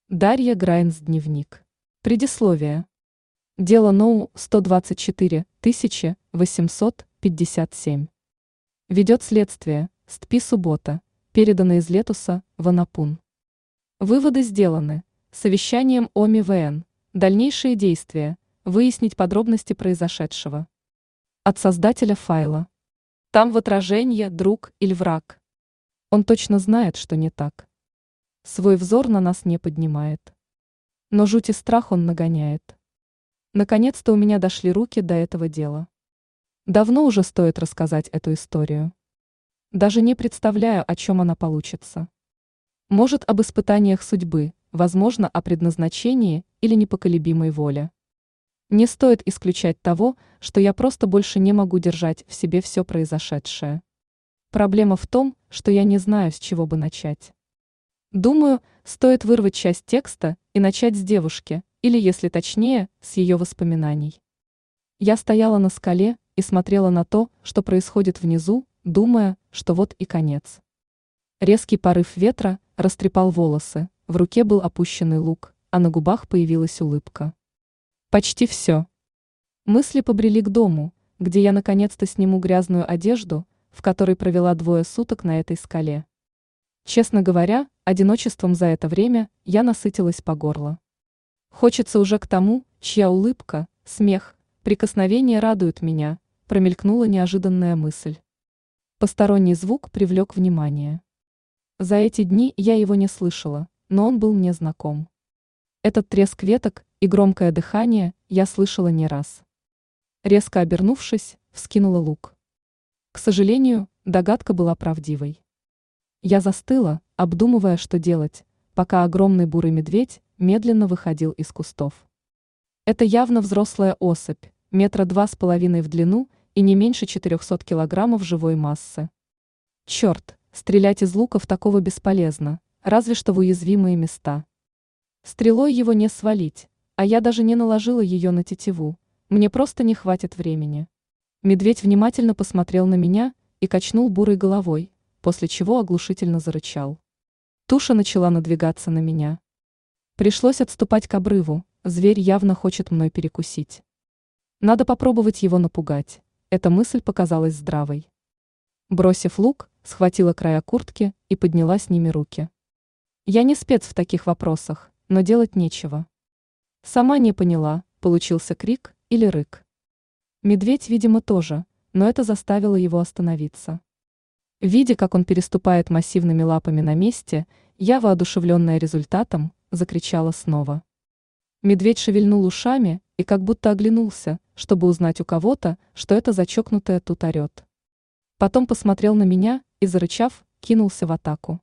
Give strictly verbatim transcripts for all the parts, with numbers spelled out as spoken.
Дарья Грайнс, дневник. Предисловие. Дело ноу сто двадцать четыре тысячи восемьсот пятьдесят семь. Ведет следствие, СТПИ суббота, передано из Летуса в Анапун. Выводы сделаны. Совещанием ОМИ ВН. Дальнейшие действия. Выяснить подробности произошедшего. От создателя файла. Там в отражении друг или враг. Он точно знает, что не так. Свой взор на нас не поднимает. Но жуть и страх он нагоняет. Наконец-то у меня дошли руки до этого дела. Давно уже стоит рассказать эту историю. Даже не представляю, о чем она получится. Может, об испытаниях судьбы, возможно, о предназначении или непоколебимой воле. Не стоит исключать того, что я просто больше не могу держать в себе все произошедшее. Проблема в том, что я не знаю, с чего бы начать. Думаю, стоит вырвать часть текста и начать с девушки, или, если точнее, с ее воспоминаний. Я стояла на скале и смотрела на то, что происходит внизу, думая, что вот и конец. Резкий порыв ветра растрепал волосы, в руке был опущенный лук, а на губах появилась улыбка. Почти все. Мысли побрели к дому, где я наконец-то сниму грязную одежду, в которой провела двое суток на этой скале. Честно говоря, одиночеством за это время я насытилась по горло. Хочется уже к тому, чья улыбка, смех, прикосновение радуют меня, промелькнула неожиданная мысль. Посторонний звук привлек внимание. За эти дни я его не слышала, но он был мне знаком. Этот треск веток и громкое дыхание я слышала не раз. Резко обернувшись, вскинула лук. К сожалению, догадка была правдивой. Я застыла, обдумывая, что делать, пока огромный бурый медведь медленно выходил из кустов. Это явно взрослая особь, метра два с половиной в длину и не меньше четырехсот килограммов живой массы. Черт, стрелять из лука в такого бесполезно, разве что в уязвимые места. Стрелой его не свалить, а я даже не наложила ее на тетиву, мне просто не хватит времени. Медведь внимательно посмотрел на меня и качнул бурой головой, после чего оглушительно зарычал. Туша начала надвигаться на меня. Пришлось отступать к обрыву, зверь явно хочет мной перекусить. Надо попробовать его напугать, эта мысль показалась здравой. Бросив лук, схватила края куртки и подняла с ними руки. Я не спец в таких вопросах, но делать нечего. Сама не поняла, получился крик или рык. Медведь, видимо, тоже, но это заставило его остановиться. Видя, как он переступает массивными лапами на месте, я, воодушевленная результатом, закричала снова. Медведь шевельнул ушами и как будто оглянулся, чтобы узнать у кого-то, что это зачокнутая тут орет. Потом посмотрел на меня и, зарычав, кинулся в атаку.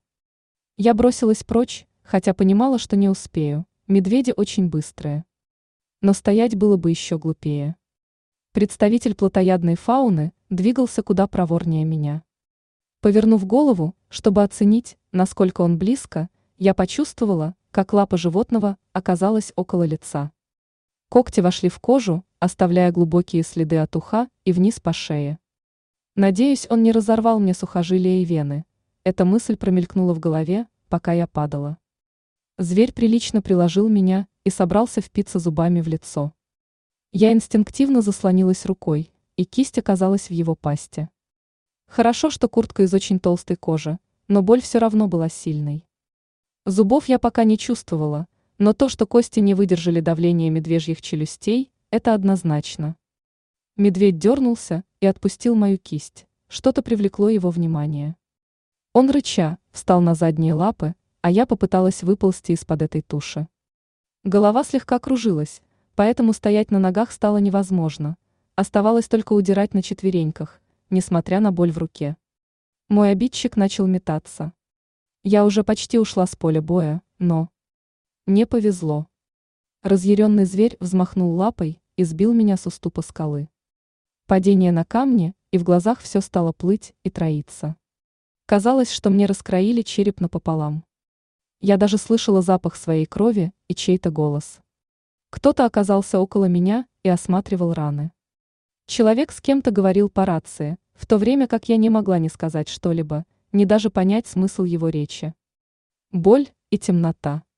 Я бросилась прочь, хотя понимала, что не успею, медведи очень быстрые. Но стоять было бы еще глупее. Представитель плотоядной фауны двигался куда проворнее меня. Повернув голову, чтобы оценить, насколько он близко, я почувствовала, как лапа животного оказалась около лица. Когти вошли в кожу, оставляя глубокие следы от уха и вниз по шее. Надеюсь, он не разорвал мне сухожилия и вены. Эта мысль промелькнула в голове, пока я падала. Зверь прилично приложил меня и собрался впиться зубами в лицо. Я инстинктивно заслонилась рукой, и кисть оказалась в его пасти. Хорошо, что куртка из очень толстой кожи, но боль все равно была сильной. Зубов я пока не чувствовала, но то, что кости не выдержали давления медвежьих челюстей, это однозначно. Медведь дернулся и отпустил мою кисть, что-то привлекло его внимание. Он, рыча, встал на задние лапы, а я попыталась выползти из-под этой туши. Голова слегка кружилась, поэтому стоять на ногах стало невозможно, оставалось только удирать на четвереньках, несмотря на боль в руке. Мой обидчик начал метаться. Я уже почти ушла с поля боя, но... Не повезло. Разъяренный зверь взмахнул лапой и сбил меня с уступа скалы. Падение на камни, и в глазах все стало плыть и троиться. Казалось, что мне раскроили череп напополам. Я даже слышала запах своей крови и чей-то голос. Кто-то оказался около меня и осматривал раны. Человек с кем-то говорил по рации, в то время как я не могла ни сказать что-либо, ни даже понять смысл его речи. Боль и темнота.